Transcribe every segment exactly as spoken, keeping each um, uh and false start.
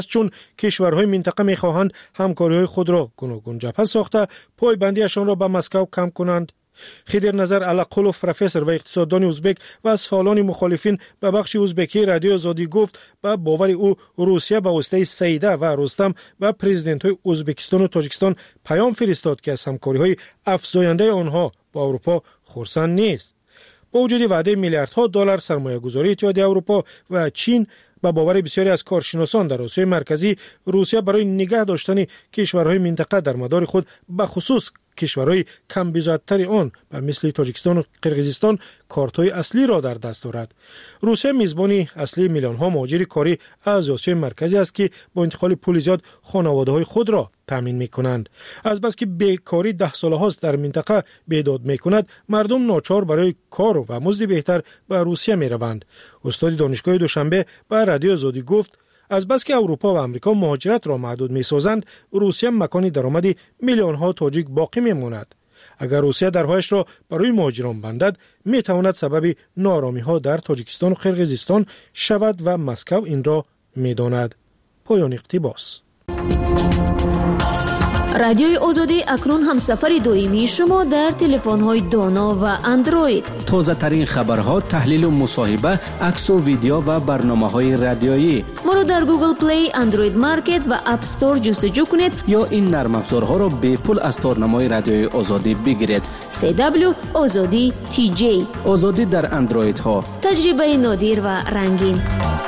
چون کشورهای منطقه می‌خواهند همکاری‌های خود را گوناگون جبهه ساخته پایبندیشان را به مسکو کم کنند. خیدر نظر علاقلوف پروفسور و اقتصاددان ازبک و از فعالان مخالفین به بخش ازبکی رادیو آزادی گفت به باور او روسیه به واسطه سیده و رستم و پرزیدنت‌های ازبکستان و تاجیکستان پیام فرستاد که از همکاری‌های افزاینده آنها با اروپا خرسند نیست. با وجود وعده میلیاردها دلار سرمایه‌گذاری اتحادیه اروپا و چین، با باور بسیاری از کارشناسان در آسیای مرکزی، روسیه برای نگه داشتن کشورهای منطقه در مدار خود به خصوص کشورهای کم بضاعت‌تر آن و مثل تاجیکستان و قرقیزستان کارت‌های اصلی را در دست دارد. روسیه میزبانی اصلی میلیون‌ها مهاجر کاری از آسیای مرکزی است که با انتقال پول زیاد خانواده‌های خود را تامین می‌کنند. از بس که بیکاری ده ساله هاست در منطقه بیداد می‌کند، مردم ناچار برای کار و مزد بهتر به روسیه می‌روند. استاد دانشگاه دوشنبه به رادیو آزادی گفت از بس که اروپا و امریکا مهاجرت را محدود می‌سازند، روسیه مکانی درآمد میلیون‌ها تاجیک باقی می‌ماند. اگر روسیه درهایش را برای مهاجران بندد، می‌تواند سبب ناآرامی‌ها در تاجیکستان و قرقیزستان شود و مسکو این را می‌داند. پایان اقتباس. رادیوی آزادی اکنون هم سفر دویمی شما در تلفن‌های دانا و اندروید. تازه ترین خبرها، تحلیل و مصاحبه، عکس و ویدیو و برنامه‌های رادیویی. ما رو در گوگل پلی، اندروید مارکت و اپ استور جستجو کنید یا این نرم افزارها را به پول از تارنمای رادیوی آزادی بگیرید. سی دبلیو آزادی تی جی. آزادی در اندروید ها. تجربه نادر و رنگین.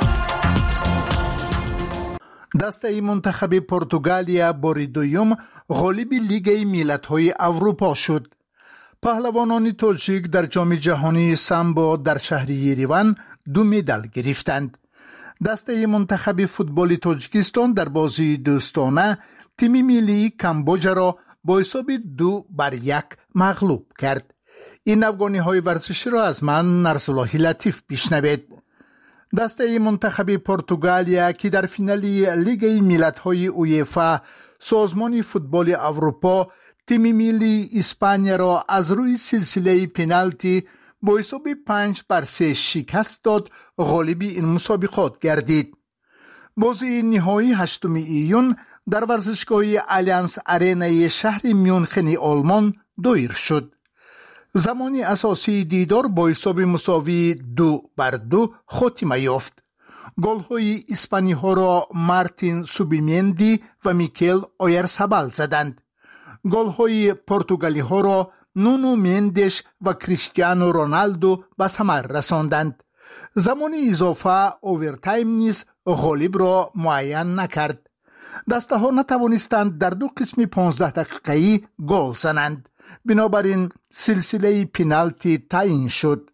دسته منتخب پرتغالیا بار دوم غالب لیگ ملت‌های اروپا شد. پهلوانان تاجیک در جام جهانی سامبو در شهر یریوان دو مدال گرفتند. دسته منتخب فوتبال تاجیکستان در بازی دوستانه تیم ملی کامبوجا را با حساب دو بر یک مغلوب کرد. این افغانی‌های ورزشی را از من نرسالله لطیف بشنوید. دسته منتخب پرتغالیا که در فینالی لیگ ملت‌های اویفا سازمان فوتبال اروپا تیم ملی اسپانیا را از روی سلسله پنالتی با حساب پنج بر سه شکست داد، غالب این مسابقات گردید. بازی نهایی هشتم ایون در ورزشگاه آلیانس آرنا شهر میونخن آلمان دایر شد. زمانی اساسی دیدار با حساب مساوی دو بر دو خاتمه یافت. گل‌های اسپانی ها را مارتین سوبیمندی و میکل اویارسابال زدند. گل‌های پرتغالی ها را نونو مندش و کریستیانو رونالدو به ثمر رساندند. زمان اضافه اوورتایم نیز غالب را معین نکرد. دسته ها نتوانستند در دو قسم پانزده دقیقه‌ای گل زنند. بنابراین سلسله پنالتی تعیین شد.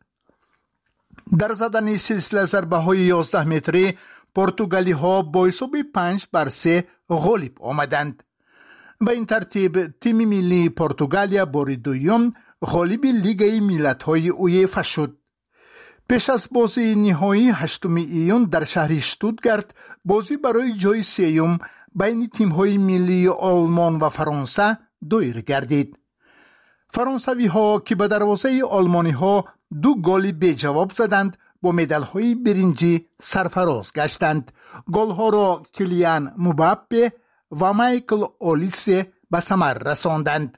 در زدن سلسله ضربه های یازده متری پرتغالی ها با حساب پنج بر سه غالب آمدند. به این ترتیب تیم ملی پرتغالیا بار دوم غالب لیگ ملت‌های اویفا شد. پیش از بازی نهایی هشتم ایون در شهر شتوتگارت بازی برای جای سوم بین تیم‌های ملی آلمان و فرانسه دایر گردید. فرانسوی ها که به دروازه آلمانی ها دو گل به جواب زدند با مدال های برنجی سرفراز گشتند. گل ها را کلیان مباپه و مایکل اولیسه به ثمر رساندند.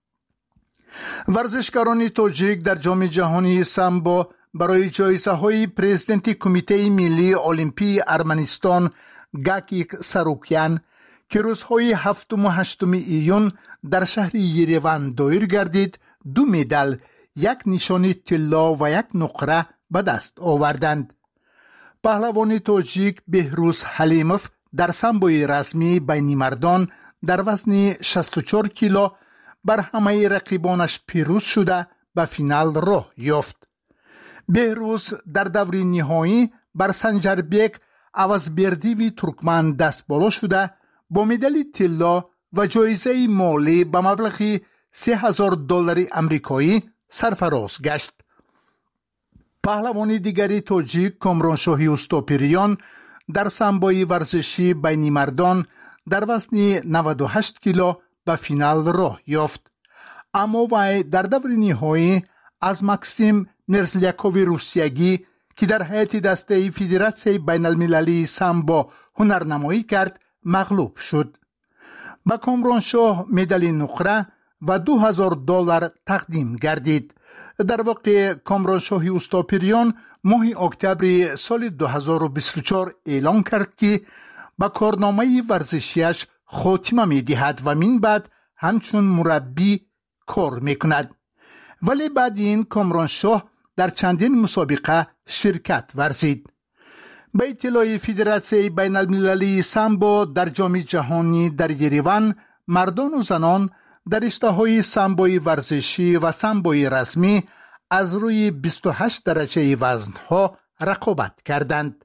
ورزشکاران تاجیک در جام جهانی سامبو برای جایزه های پرزیدنت کمیته ملی المپی ارمنستان گاکیک ساروکیان که روزهای هفتم و هشتم ایون در شهر یریوان دایر گردید، دو مدال، یک نشان طلا و یک نقره به دست آوردند. پهلوان تاجیک بهروز حلیموف در سامبوی رسمی بین مردان در وزن شصت و چهار کیلو بر همه رقیبانش پیروز شده به فینال راه یافت. بهروز در دور نهایی بر سنجربیک عوضبردیوی ترکمن دست بالا شده با مدال طلا و جایزه مالی به مبلغ سه هزار دلار امریکایی سرفراز گشت. پهلوان دیگری تاجیک کامرانشاهی استاپریان در سامبوی ورزشی بین مردان در وزن نود و هشت کیلو به فینال راه یافت. اما وی در دور نهایی از ماکسیم مرزلیاکووی روسیگی که در هیئت دسته فدراسیون بین المللی سامبو هنرنمایی کرد مغلوب شد. به کامرانشاه مدال نقره و دو هزار دلار تقدیم گردید. در واقع کامرانشاهی اوستاپریان ماه اکتبر سال دو هزار و بیست و چهار اعلان کرد که با کارنامه ورزشیش خاتمه می دهد و من بعد همچون مربی کار می کند. ولی بعد این کامرانشاه در چندین مسابقه شرکت ورزید. به اطلاع فدراسیون بین المللی سامبو در جام جهانی در یریوان، مردان و زنان در رشته‌های سامبوی ورزشی و سامبوی رسمی از روی بیست و هشت درجه وزنها رقابت کردند.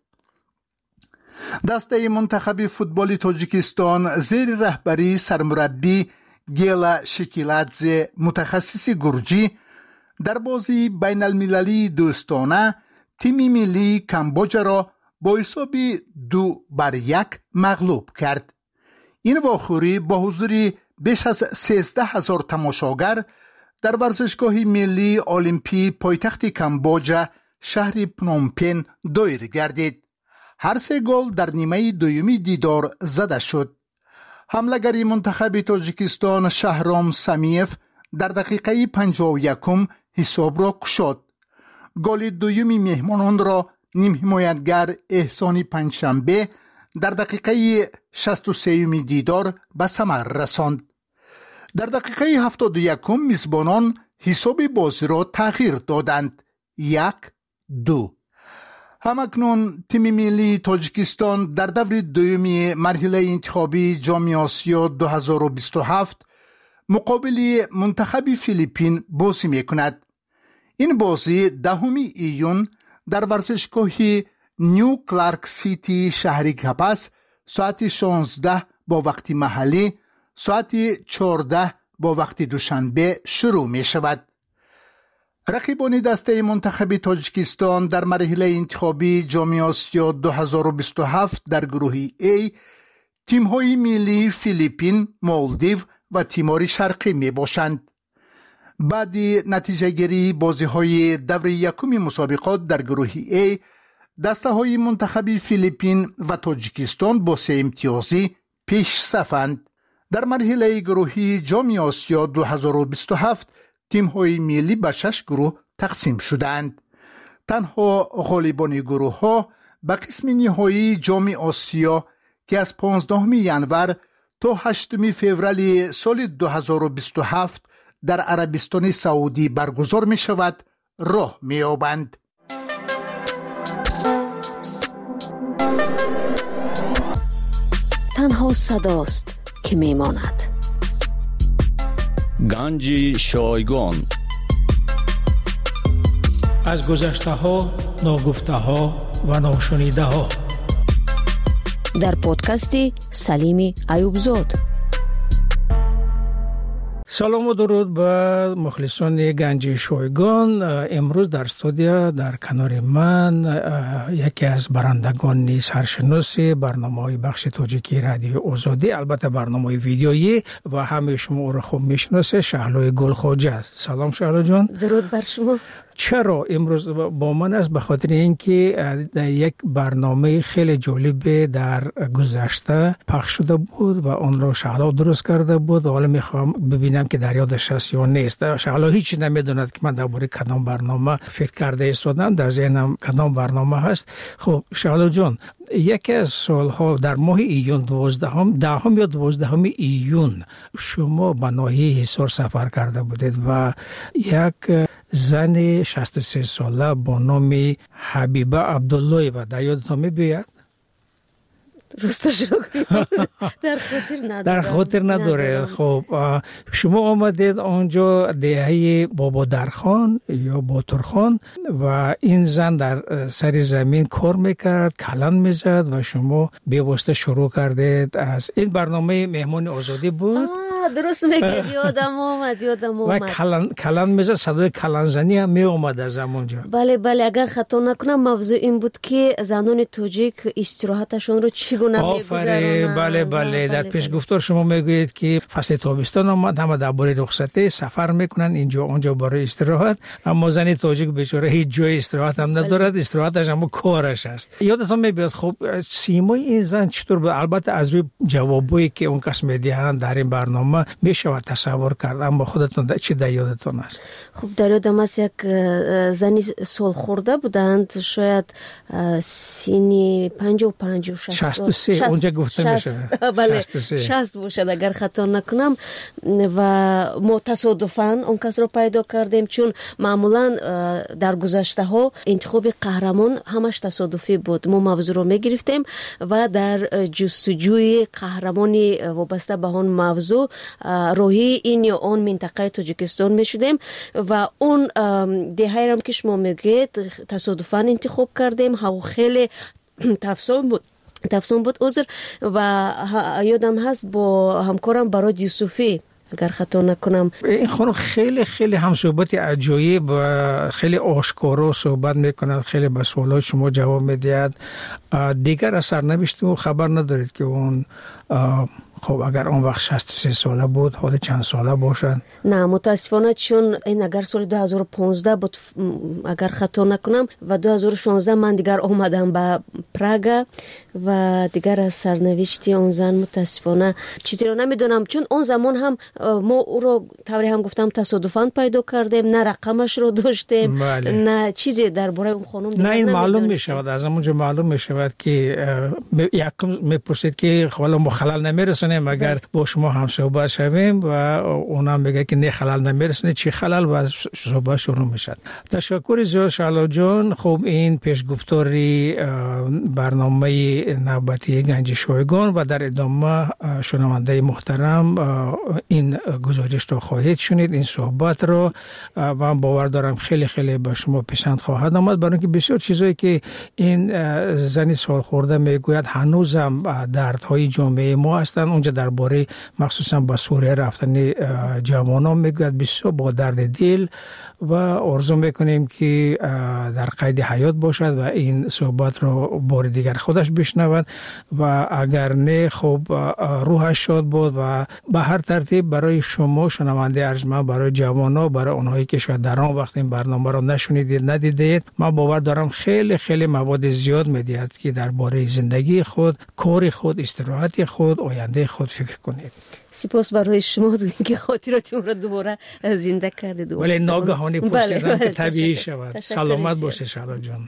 دسته منتخب فوتبال تاجیکستان زیر رهبری سرمربی گیلا شکیلادزه متخصص گرجی در بازی بین المللی دوستانه تیم ملی کامبوج را با حساب دو بر یک مغلوب کرد. این واخوری با حضور بیش از سیزده هزار تماشاگر در ورزشگاه ملی المپی پایتخت کامبوج شهر پنومپن دایر گردید. هر سه گل در نیمه دومی دیدار زده شد. حمله‌گر منتخب تاجیکستان شهرام سمیف در دقیقه پنجاه و یکم حساب را گشود. گل دومی مهمانان را نیم حمایتگر احسان پنجشنبه در دقیقه شصت و سه دیدار به ثمر رساند. در دقیقه هفتاد و یکم میزبانان حساب بازی را تغییر دادند. یک دو. همکنون تیم ملی تاجیکستان در دور دومی مرحله انتخابی جام آسیا دو هزار و بیست و هفت مقابل منتخب فیلیپین بازی میکند. این بازی دهم ایون در ورزشگاه نیو کلارک سیتی شهر کپاس ساعت شانزده با وقت محلی، ساعت چهارده با وقت دوشنبه شروع می شود. رقیبان دسته منتخب تاجیکستان در مرحله انتخابی جام آسیا دو هزار و بیست و هفت در گروه A تیم‌های ملی فیلیپین، مالدیو و تیمور شرقی می باشند. بعد نتیجه گیری بازی های دور یکم مسابقات در گروه A دسته های منتخب فیلیپین و تاجیکستان با سه امتیازی پیش صفند. در مرحله گروهی جام آسیا دو هزار و بیست و هفت تیم های ملی به شش گروه تقسیم شدند. تنها غالبان گروه ها به قسم نهایی جام آسیا که از پانزدهم ژانویه تا هشتم فوریه سال دو هزار و بیست و هفت در عربستان سعودی برگزار می شود راه می یابند. تنها صداست که می ماند. گنج شایگان از گذشته ها، ناگفته ها و ناشنیده ها در پادکستی سلیم ایوبزاد. سلام و درود به مخلصان گنج شایگان. امروز در استودیو در کنار من یکی از برندگان سرشناس برنامه‌های بخش تاجیکی رادیو آزادی، البته برنامه ویدیویی و همه شما او را خوب میشناسه، شهلای گلخواجه. سلام شهلا جان. درود بر شما. چرا امروز با من است؟ به خاطر اینکه یک برنامه خیلی جالب در گذشته پخش شده بود و آن را شهلا درست کرده بود و حالا میخوام ببینم که در یادش هست یا نیست. شهلا هیچ نمیدوند که من درباره کدام برنامه فکر کرده ایستادم، در ذهنم کدام برنامه هست. خب شهلا جان، یکی از سالها در ماه ایون دوازدهم دهم یا دوازدهم ایون شما به ناحیه حصار سفر کرده بودید و یک زن شصت و سه ساله با نام حبیبه عبدالله و در یادتان می‌بیاد؟ راستش رو در خاطر نداره. در خاطر نداره. خب شما آمدید آنجا دهه بابا درخان یا باترخان و این زن در سر زمین کار میکرد، کلان میزد و شما به واسطه شروع کردید. از این برنامه مهمان آزادی بود. درست میگید، یادم آمد یادم آمد و کلان کلان میزد، صدای کلان زنی هم می اومد از همونجا. بله بله، اگر خطا نکنم موضوع این بود که زنان تاجیک استراحتشون رو چی چگونه میگذرونند. بله بله در پیش گفتار شما میگویید که فصل تابستان آمد، همه درباره رخصتی سفر میکنن اینجا اونجا برای استراحت، اما زن تاجیک بیچاره هیچ جای استراحت هم ندارد، استراحتش هم کارش است. یادتون میاد خب سیمای این زن چطور؟ البته از روی جوابایی که اون کس میدهند در این برنامه میشه تصور کرد، اما خودتون چی در یادتون است؟ خب در یادم است یک زنی سال خورده بودند، شاید سینی پنجاه و پنج و شصت شصت و سه اونجا گفته میشه. بله شصت باشد اگر خطا نکنم. و ما تصادفاً اون کس رو پیدا کردیم، چون معمولاً در گذشته ها انتخاب قهرمان همش تصادفی بود. ما موضوع رو میگرفتیم و در جستجوی قهرمانی وابسته به اون موضوع روحی این یا اون منطقه تاجیکستان میشدیم و اون دهه هم که شما میگید تصادفاً انتخاب کردیم. هوا خیلی تفصیل بود تفصیل بود عذر و یادم هست با همکارم براد یوسفی اگر خطا نکنم. این خانم خیلی خیلی هم صحبت عجایب و خیلی آشکارا صحبت میکند، خیلی به سوالات شما جواب میدهد. دیگر از سرنوشت و خبر ندارید که اون خب اگر اون وقت شصت و سه ساله بود حالا چند ساله باشد؟ نه متاسفانه، چون این اگر سال دو هزار و پانزده بود اگر خطا نکنم و دو هزار و شانزده من دیگر آمدم به پراگ و دیگر از سرنوشتی اون زن متاسفانه چیزی رو نمیدونم، چون اون زمان هم ما او رو طوری هم گفتم تصادفاً پیدا کردیم، نه رقمش رو داشتیم بله. نه چیزی درباره اون خانم نه این معلوم می شود، از همونجا معلوم می شود که یکم میپرسید که حالا ما خلل نمیرسونیم اگر با شما هم صحبت شویم و اونا میگه که نه خلل نمیرسونه، چی خلل و صحبت شروع میشد. تشکر زیاد شعلا جان. خب این پیشگفتاری برنامه نوبتی گنج شایگان و در ادامه شنونده محترم این گزارش رو خواهید شنید، این صحبت رو و من باور دارم خیلی خیلی به شما پسند خواهد آمد، برای اینکه بسیار چیزایی که این زنی سال خورده میگوید هنوزم دردهای جامعه ما هستند. اونجا درباره مخصوصا با سوریه رفتن جوانان میگوید بسیار با درد دل و آرزو میکنیم که در قید حیات باشد و این صحبت رو بار دیگر خودش بشنود و اگر نه خب روحش شاد بود و به هر ترتیب برای شما شنونده ارجمند، برای جوانان، برای اونهایی که شاید در آن وقت این برنامه رو نشنیدید ندیدید، من باور دارم خیلی خیلی مواد زیاد میدهد که درباره زندگی خود، کار خود، استراحت خود، آینده خود فکر کنید. سپاس برای شما که خاطراتم را دوباره زنده کردید. ولی ناگهانی پرسیدم که طبیعی شود. سلامت باشه شعلا جان.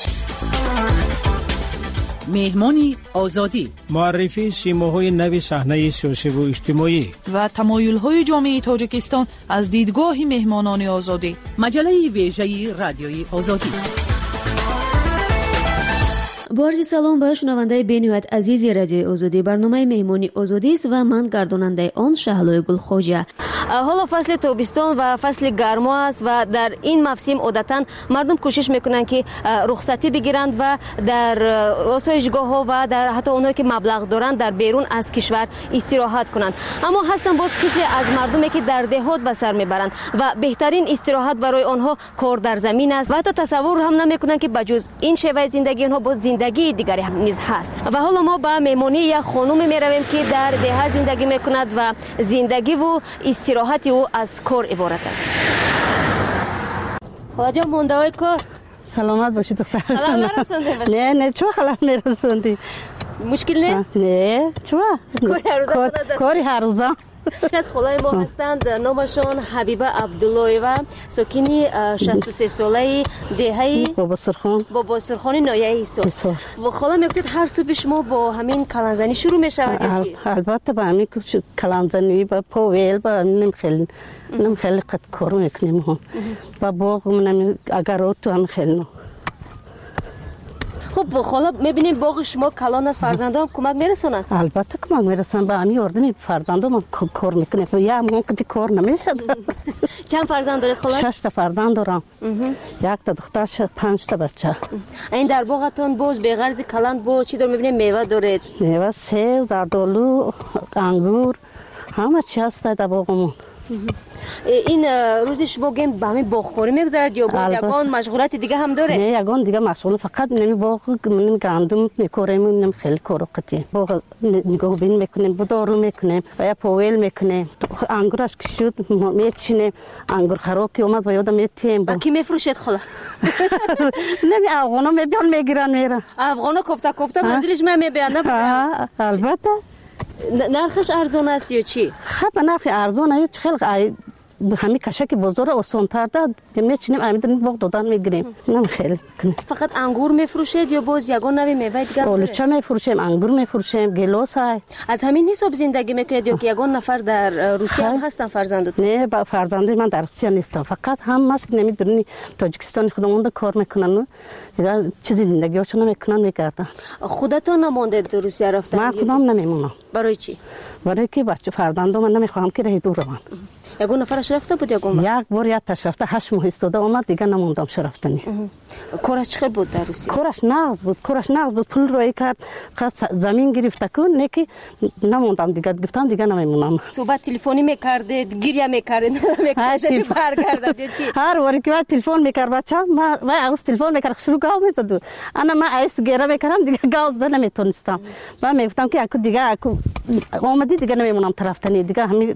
مهمانی آزادی، معرفی سیماهای نوی صحنه سیاسی و اجتماعی و تمایل‌های جامعه تاجیکستان از دیدگاه مهمانان آزادی. مجله ویژه رادیوی آزادی. با عرض سلام به شنونده بین‌نهایت عزیز رادیو آزادی. برنامه مهمانی آزادی است و من گرداننده آن شهلای گلخوجه. حالا فصل تابستان و فصل گرما است و در این موسم عادتاً مردم کوشش میکنن که رخصتی بگیرند و در آسایشگاه‌ها و در حتی اونایی که مبلغ دارند در بیرون از کشور استراحت کنند. اما هستن باز قشر از مردمی که در دهات به سر میبرند و بهترین استراحت برای آنها کار در زمین است و حتی تصور هم نمیکنن که بجز این شیوه زندگی آنها باز زندگی دیگری هم نیز هست. و حالا ما به مهمانی یک خانم میرویم که در ده زندگی میکند و زندگی و استراحت او از کار عبارت است. خواجه مونده های کار سلامت باشی دختر. خلال نرسونده باشی؟ نه نه چون خلال نرسوندی مشکل نیست؟ نه چون کاری هر روزه. یک از خالای ما هستند، نامشان حبیبه عبداللهیوه، ساکنی شصت و سه ساله دهه بابا سرخان بابا سرخان نایه ایسا. و خالا میگوید هر صبح شما با همین کلانزنی شروع میشود یا چی؟ البته با همین کلانزنی با پاویل با نم خیلی نم خیلی قد کارو میکنیم هم با باغ منم اگر تو هم خیلی. خب خالا میبینیم باغ شما کلان است، فرزندان کمک میرسونن؟ البته کمک میرسن، با همین اردنی فرزندان کار میکنه یا من کدی کار نمیشد. چند فرزند دارید خالا؟ شش تا فرزند دارم، یک تا دختر، پنج تا بچه. این در باغتون باز به غرض کلان با چی دار میبینیم؟ میوه دارید؟ میوه سیب، زردآلو، انگور، همه چی هست در باغمون. این روزی شما گیم با همین باغکاری میگذرد یا با یگان مشغولات دیگه هم داره؟ نه یگان دیگه مشغول فقط نمی باغ من گندم میکاریم نمی خیلی کارو قطعی باغ نگاه بین میکنیم بدارو میکنیم و یا پویل میکنیم انگورش که شد میچینیم انگور خراب که اومد و یادم میتیم با کی میفروشید خلا؟ نمی افغانا میبیان میگیرن میرن افغانا کوفته کوفته منزلش من میبیان نه البته نرخش ارزون است یا چی؟ خب نرخ ارزون است خیلی همین کشک بزرگ آسان تر داد میچینیم امیدن باغ دادن میگیریم نم خیلی فقط انگور میفروشید یا باز یگان نوی میوه دیگه آلوچه میفروشیم انگور میفروشیم گیلاس های از همین حساب زندگی میکنید یا که یگان نفر در روسیه هم هستن فرزندت؟ نه با فرزندی من در روسیه نیستم فقط همش نمیدونی تاجیکستان خودمون کار میکنن چیزی زندگیشون میکنن میگردن خودتون نموندید روسیه رفتن؟ من خودم نمیمونم. برای چی؟ برای که بچه فرزندم من نمیخوام که راه دور روم. یگون نفرش رفته بود یگون؟ یک بار یک تاش رفته هشت ماه استاده اومد دیگه نموندم شرفتنی. کارش چقدر بود در روسیه؟ کارش نقد بود کارش نقد بود پول روی کرد زمین گرفته کن نکی نموندم دیگه گفتم دیگه نمیمونم. صحبت تلفنی میکردید گریه میکردید نمیکردید برگردید چی؟ هر وقتی که تلفن میکرد بچه‌م ما ما از تلفن میکرد شروع گاو میزد انا ما ایس گیره میکردم دیگه گاو زدن نمیتونستم من میگفتم که اكو دیگه اكو اومدی دیگه نمیمونم طرفتنی دیگه همین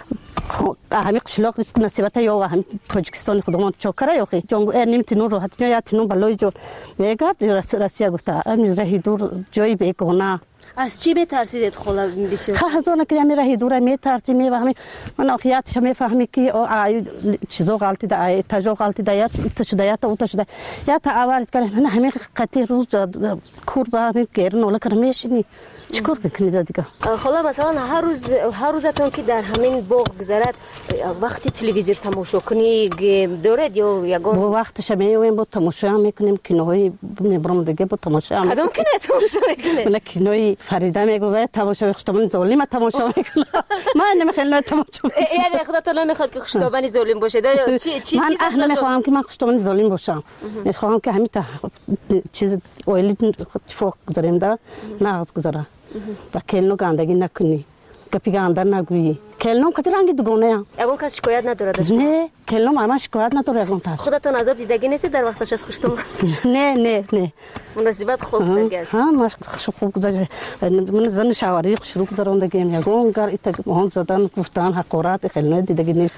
همین قشلاق است نصیبت یا و همین تاجیکستان خودمون چوکره یا خی جنگ نمیتونن راحت یا تنون بالای جو میگرد روسیه گفته امروز راهی دور جای بیگانه از چی بترسید خلا بسیار خزانه که می راهی دور میترسی میفهمی من آخیاتش میفهمی که چیزا غلطی ده تجا غلطی ده یا تشدیات او تشدیات یا تعاورت کنه من همین قطعی روز کور با همین گرن ولا کرمیشنی چیکار بکنید دیگه خلا مثلا هر روز هر روزتون که در همین باغ گذرد وقتی تلویزیون تماشا کنی دارد یا یگان با وقتش میایم با تماشا میکنیم کینوی میبرم دیگه با تماشا کدوم کینو تماشا میکنه من کینوی فریده میگه تماشا خشتابانی ظالم تماشا میکنه من نمیخوام تماشا یعنی خودت نمیخواد که خشتابانی ظالم باشه چی چی من اهل نمیخوام که من خشتابانی ظالم باشم میخوام که همین چیز اویلی فوق گذاریم دا ناز گذاره و کلنو گندگی نکنی گپی گندر نگویی کلنو کتی رنگی دوگانه ام یگون کس شکایت نداره داشت نه کلنو ماما شکایت نداره یگون تا خودتون عذاب دیدگی نیست در وقتش از خوشتون نه نه نه مناسبت خوب دیگه است ها ما خوب گذاشت من زن شاوری شروع کردم دیگه یگون گار ایت مهون زدن گفتن حقارت کلنو دیدگی نیست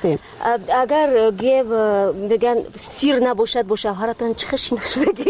اگر گیو بگن سیر نباشد با شوهرتون چه خشی نشدگی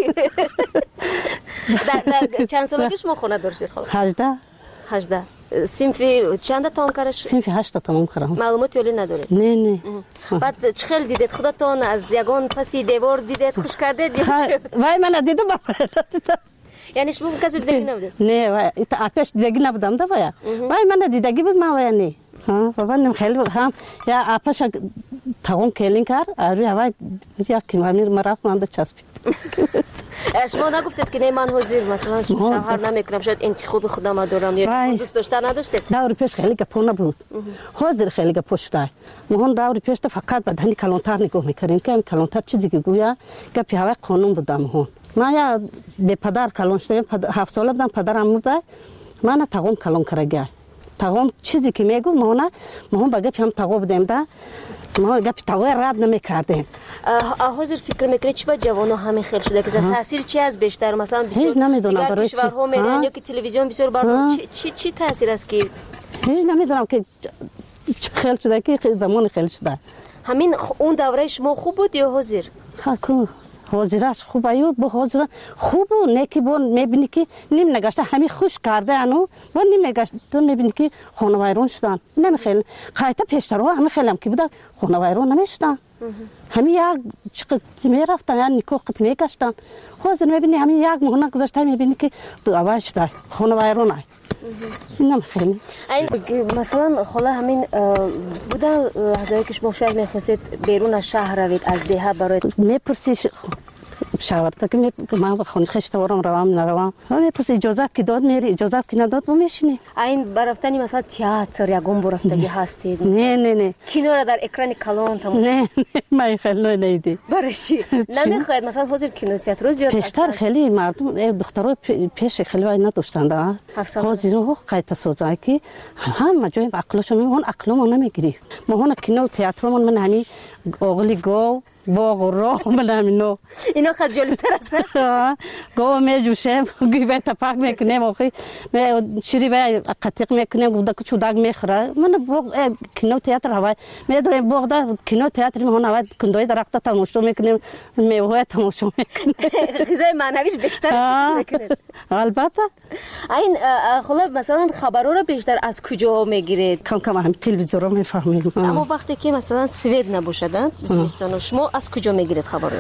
در چند سالگی شما خونه داشتید خاله هجده هجده سینفی چند تا کارش سینفی هشت تا کارم معلومات ولی نداره نه نه بعد چه خیلی دیدید خودتون از یگان پسی دیوار دیدید خوش کردید وای من دیدم یعنی شما کسی دیدگی نبود نه وای اپش دیدگی نبودم ده وای وای من دیدگی بود ما وای نه ها بابا نم خیلی هم یا اپش تاون کلین کار روی هوا یا کی امیر مرافت مانده چسبید شما نگفتید که نه من حاضر مثلا شوهر نمیکنم شاید انتخاب خودم دارم یا دوست داشتن نداشتید دور پیش خیلی گپ نبود حاضر خیلی گپ شده مهون دور پیش فقط بدنی کلانتر نگاه میکردیم که کلانتر چیزی که گویا گپ هوا قانون بودم مهون ما یا به پدر کلان شدم هفت ساله بودم پدرم مرده من تاگم کلان کرده تاگم چیزی که میگو مهونه مهون با گپ هم تاگو بودیم ده ما گپ تاگو رد نمیکردیم حاضر فکر میکنید چی با جوانو همین خیلی شده که تاثیر چی از بیشتر مثلا هیچ نمیدونم برای چی کشورها میرن یا که تلویزیون بسیار برنامه چی چی تاثیر است که هیچ نمیدونم که خیلی شده که زمان خیلی شده همین اون دوره شما خوب بود یا حاضر خاکو حاضرش خوب ایود با حاضر خوب و نکی بون میبینی که نیم نگشته همین خوش کرده انو و نیم نگشته تو میبینی که خانه ویران شدن نمیخیل قایتا پیشترها همین خیلی هم که بودن خانه ویران نمیشدن همین یک چقدر میرفتن یا نیکو قط میگشتن حاضر میبینی همین یک مهنه گذاشته میبینی که دو اول شده خانه ویران های نمیخیل مثلا خاله همین بودن لحظه‌ای که شما شاید میخواستید بیرون از شهر روید از دیه برای میپرسی شاورتا که من به خونه خشتوارم روام نروام همه پس اجازت که داد میری اجازت که نداد با میشینی. این برفتنی مثلا تئاتر یگون برفتگی هستید؟ نه نه نه. کینو را در اکران کلان تمام. نه من خیلی نیدی. برشی نمیخواید مثلا حضور کینو تئاتر زیاد پیشتر خیلی مردم دخترها پیش خیلی وای نداشتند. حاضر رو قایت سوزای که همه جای عقلشون اون عقلمون نمیگیری. ما هون کینو تئاترمون من همین اوغلی گو باغ و راه من همینو اینا خیلی جلوتر است. گو میجوشم گیبه تپاک میکنم آخی می شیری و قطیق میکنم گودا که چوداگ میخوره من باغ کینو تئاتر هوای میدارم باغ دا کینو تئاتر من هوای کندوی درخت تماشا میکنم میوه تماشا میکنم چیزای معنویش بیشتر میکنه. البته این خلا مثلا خبرها رو بیشتر از کجا میگیرید؟ کم کم هم تلویزیون رو میفهمیم. اما وقتی که مثلا سوئد نباشد زمستان شما از کجا میگیرید خبرها؟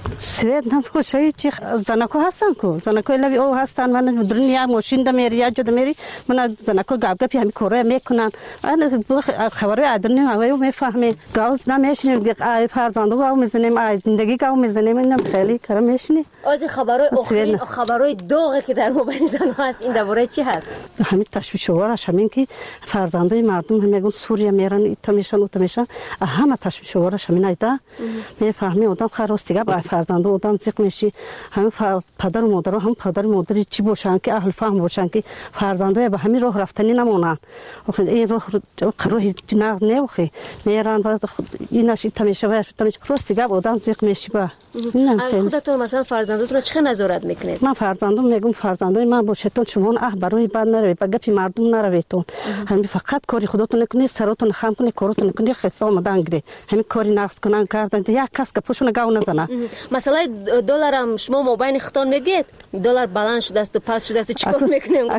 سوئد نباشه چی زنکو هستن کو زنکو لبی او هستن من دنیا ماشین د میری یا جد میری من زنکو گاب گپی همین کاره میکنن انا خبرهای ادنی هوایو میفهمه گاز نمیشنیم فرزندو گاو میزنیم زندگی گاو میزنیم اینم خیلی کار میشنی. از خبرهای آخرین خبرهای داغی که در موبایل زن هست این درباره چی هست؟ همین تشویش وارش همین که فرزندای مردم میگن سوریه میرن ایتا میشن اوتا میشن همه تشویش وارش همین ایدا میفهمی آدم خراستی با فرزند آدم زیق میشی همین پدر و مادر هم پدر و مادری چی باشن که اهل فهم باشن که فرزندای به همین راه رفتنی نمونن آخه این راه راه جناز نبخی میرن بعد ایناش ایتا میشه و تمیش خراستی با آدم زیق میشی با خودتون مثلا فرزندتون چه نظارت میکنید؟ من فرزندم میگم فرزندای من باشتون شما اه برای بد نروید با گپی مردم نرویدتون همین فقط کاری خودتون نکنید سرتون خم کنید کارتون نکنید خسته آمدن گیری همین کاری نقص کنن کردن یک کس که پوشون گاو نزنه. مثلا دلار هم شما مابین خودتون میگید دلار بلند شده است و پس شده است چیکار میکنیم؟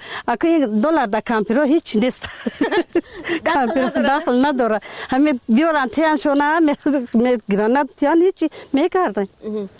اگه دلار در کامپیوتر هیچ نیست کامپیوتر داخل نداره همین بیارن تیان شونه میگیرن تیان هیچی میکردن.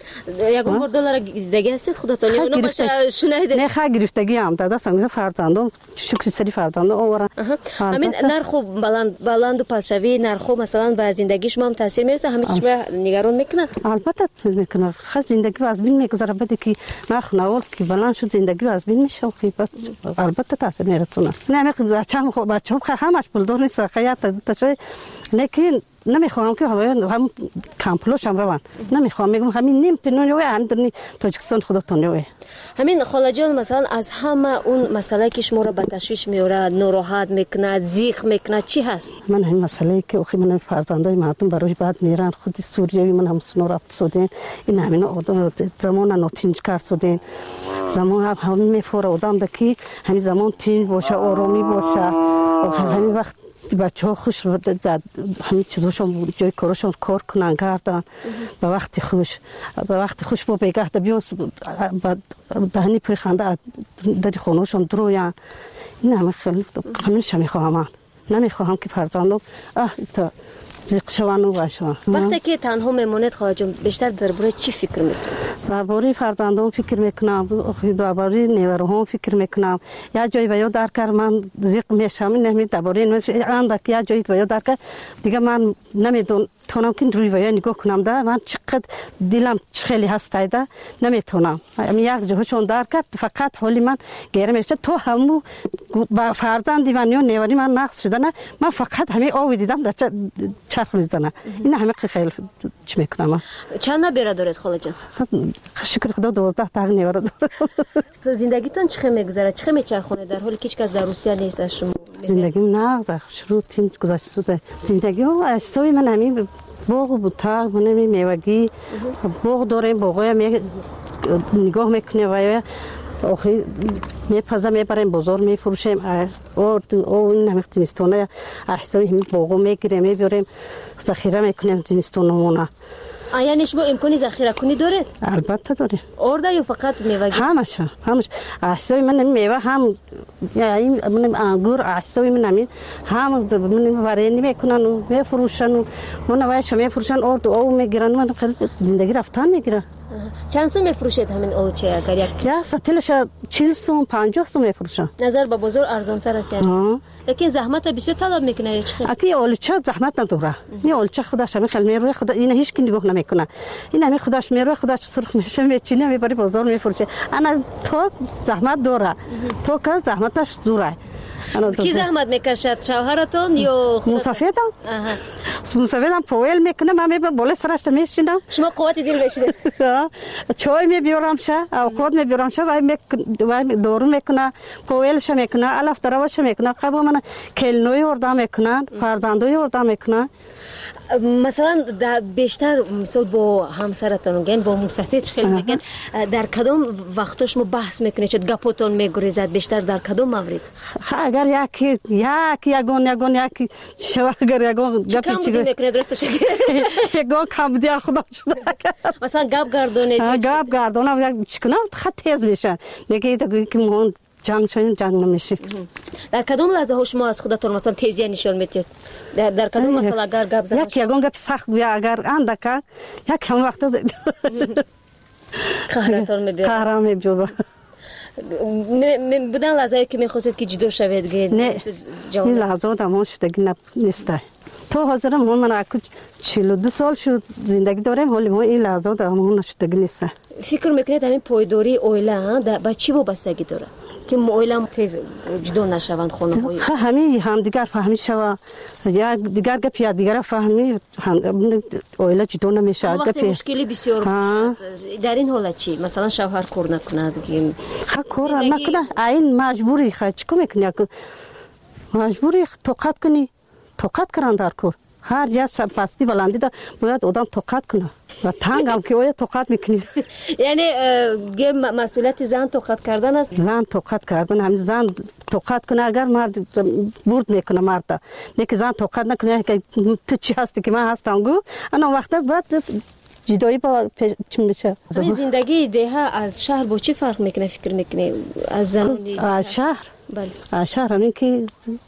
یکم بار دلار دیگه هستید خودتون یا اونو باشه شنیده؟ نه خا گرفتگی هم داده سنگ فرزندم شکر سری فرزندم آورن. همین نرخو بلند بلند و پاسشوی نرخو مثلا به زندگی شما هم تاثیر میرسه همین شما نگران میکنه؟ البته میکنه خیلی زندگی از بین میگذره بعد که نرخ نوال که بلند شد زندگی از بین میشه البته تاثیر میرسونه. نه میگم بچه‌م خو بچه‌م همش پول دار نیست خیاط تشه لیکن نمیخوام که هم کامپلوش هم روان نمیخوام میگم همین نیم تنونی هم درنی تاجیکستان خودتون همین خاله جان مثلا از همه اون مسئله که شما رو به تشویش میاره ناراحت میکنه زیق میکنه چی هست؟ من همین مسئله که اخی من فرزندای مردم برای بعد میرن خودی سوریوی من هم سنو رفت شدین این همین آدم زمان نوتینج کرد شدین زمان هم همین میفوره آدم دکی همین زمان تینج باشه آرامی باشه همین وقت بچه ها خوش همین چیزاشون جای کارشون کار کنن کردن به وقتی خوش به وقتی خوش با بگه بیاس دهنی پری خنده در خونهشون درویان این همه خیلی همینش میخواهم من نمیخواهم که فرزندم اه تا زیق شوان و باشم. وقتی که تنها میمونید خواهد جان بیشتر درباره چی فکر میکنید؟ درباره فرزندم فکر میکنم درباره نیوه‌ها فکر میکنم یا جایی به یاد در کار من زیق میشم نمیدونم درباره اندک یا جایی به یاد در کار دیگه من نمیدونم تونم که روی ویا نگاه کنم ده من چقدر دلم خیلی هسته ده نمیتونم من یک جهشون در کرد فقط حالی من گیره میشه تو همو با فرزندی من یا نیوری من نقص شده نه من فقط همین آوی دیدم در چرخ میزنه این همه خیلی چی میکنم. چند نبیره دارید خاله جان؟ شکر خدا دوازده تا نیوره دارم. زندگیتون چه میگذره چه میچرخونه در حالی که هیچ کس در روسیه نیست از شما؟ زندگیم نه شروع تیم گذشته شده زندگی و استوی من همین باغ بود تا من میوگی باغ داریم باغای می نگاه میکنه و آخه میپزه میبریم بازار میفروشیم اور او این همه زمستونه احسای همین باغو میگیریم میبریم ذخیره میکنیم زمستونمونه. یعنی شما امکانی ذخیره کنی داره؟ البته داره. ارده یا فقط میوه؟ همش همش احسای من میوه هم یعنی من انگور احسای من همین هم من وارینی میکنن و میفروشن و من وایش میفروشن ارد او میگیرن من خیلی زندگی رفتن میگیره. چند سو میفروشید همین اولچه اگر یک یا سطلش چهل سوم پنجاه سوم میفروشم. نظر به بازار ارزان تر است یعنی. لیکن زحمت بسیار طلب میکنه چه خیلی. اکی اولچه زحمت نداره. این اولچه خودش همین خیلی میروه خدا این هیچ کی نگاه نمیکنه. این همین خودش میروه خودش سرخ میشه میچینه میبری بازار میفروشه. انا تو زحمت داره. تو که زحمتش دوره. کی زحمت میکشد شوهرتون یا مسافرم؟ مسافرم پویل میکنه من میبرم بالا سرش میشینم. شما قوت دل بشید. چای میبیارم شه اوقات میبیارم شه و دورو میکنه پویلش میکنه الاف دروش میکنه قبل من کلنوی وردا میکنن فرزندوی وردا میکنن. مثلا در بیشتر مثلا با همسرتون گن با مسافر خیلی میگن در کدام وقتش شما بحث میکنید چه گپتون میگریزد بیشتر در کدام مورد؟ اگر یکی یک یگون یگون یکی شو اگر یگون گپی چی میکنید درست شد یگون کم دی خدا شد مثلا گپ گردونید گپ گردونم چیکنم خط تیز میشن نگید که مون جنگ شدن جنگ نمیشه. در کدام لحظه شما از خودتون مثلا تیزی نشون میدید؟ در در کدام مثلا اگر گپ زدن یک یگون گپ سخت بیا اگر اندکا یک هم وقت قهرتون میبیاد قهرم میبیاد بودن لحظه که میخواستید که جدا شوید گید نه این لحظه دامون شدگی نیست. تو حاضرم من من اکو چهل و دو سال شد زندگی دارم ولی من این لحظه دامون شدگی نیست. فکر میکنید همین پایداری اویلا با چی وابستگی داره که اویلا تیز جدا نشوند خونه های همین هم دیگر فهمی شوا یا دیگر گپ یا دیگر فهمی اویلا جدا نمیشه. وقتی مشکلی بسیار در این حالت چی مثلا شوهر کار نکند گیم خا کار نکنه این مجبوری خا چیکار میکنی مجبوری طاقت کنی طاقت کردن در کار هر جا پستی بلندی دا باید آدم طاقت کنه و تنگ هم که باید طاقت میکنی. یعنی مسئولیت زن طاقت کردن است. زن طاقت کردن هم زن طاقت کنه اگر مرد برد میکنه مرد نه که زن طاقت نکنه که تو چی هستی که من هستم گو انا وقت بعد جدایی با چی میشه. این زندگی ده از شهر با چی فرق میکنه فکر میکنی از زنانی از شهر؟ بله شهر همین که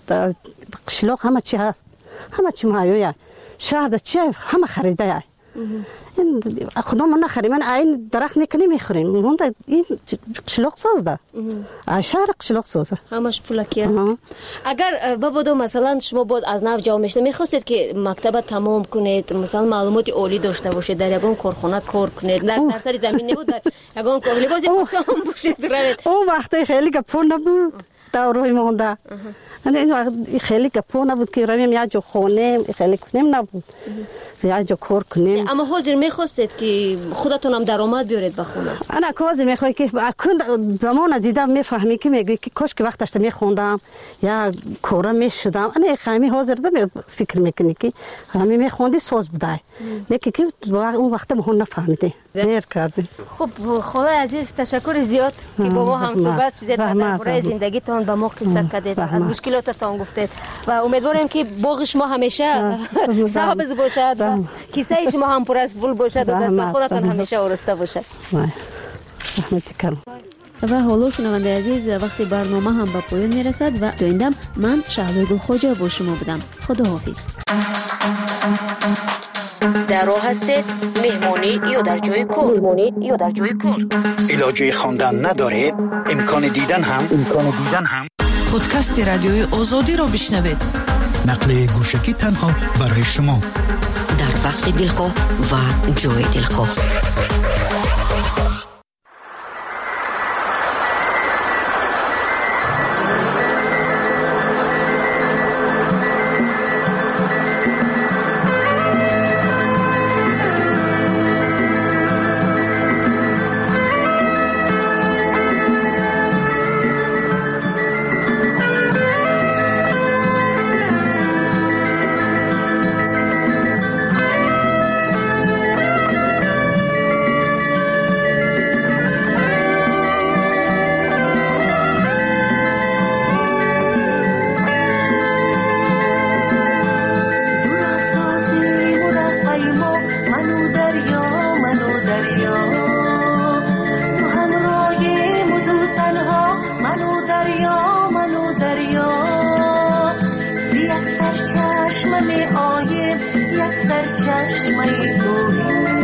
قشلاق همه چی هست همه چی مایویه شهر چی همه خریده این خدا من نخریم من این درخت میکنی میخوریم من این قشلاق ساز ده شهر قشلاق سازه همش پولکیه. اگر بابا مثلا شما بود از نو جا میشته میخواستید که مکتب تمام کنید مثلا معلومات عالی داشته باشید در یگان کارخانه کار کنید در در سر زمین نبود در یگان کار لباس پوشان باشید روید اون وقتی خیلی گپو نبود دوروی مونده این وقت خیلی گپو نبود که رویم یا جو خونه خیلی کنیم نبود یا جو کار کنیم. اما حاضر میخواستید که خودتون هم درآمد بیارید به خونه؟ انا کاز میخوای که اکن زمان دیدم میفهمی که میگی که کاش که وقتش میخوندم یا کارم میشدم انا خیلی حاضر دم فکر میکنی که همین میخوندی ساز بودای نه که اون وقت ما نفهمیدی دیر کردی. خب خدای عزیز تشکر زیاد که با ما هم صحبت شدید درباره زندگیتون با ما قصه کردید از مشکلاتتون گفتید و امیدوارم که باغ شما همیشه سبز باشد و کیسه شما هم پر از پول باشد و دست خودتون همیشه آراسته باشد. و حالا شنونده عزیز وقتی برنامه هم به پایان میرسد و دویندم من شهلوی گلخوجه با شما بودم. خدا حافظ. در راه هستید مهمانی یا در جای کار مهمانی یا در جای کار علاجه خواندن ندارید امکان دیدن هم امکان دیدن هم پادکست رادیوی آزادی رو بشنوید. نقل گوشکی تنها برای شما در وقت دلخواه و جای دلخواه. یک سر چشمه آیم یک سر چشمه دوری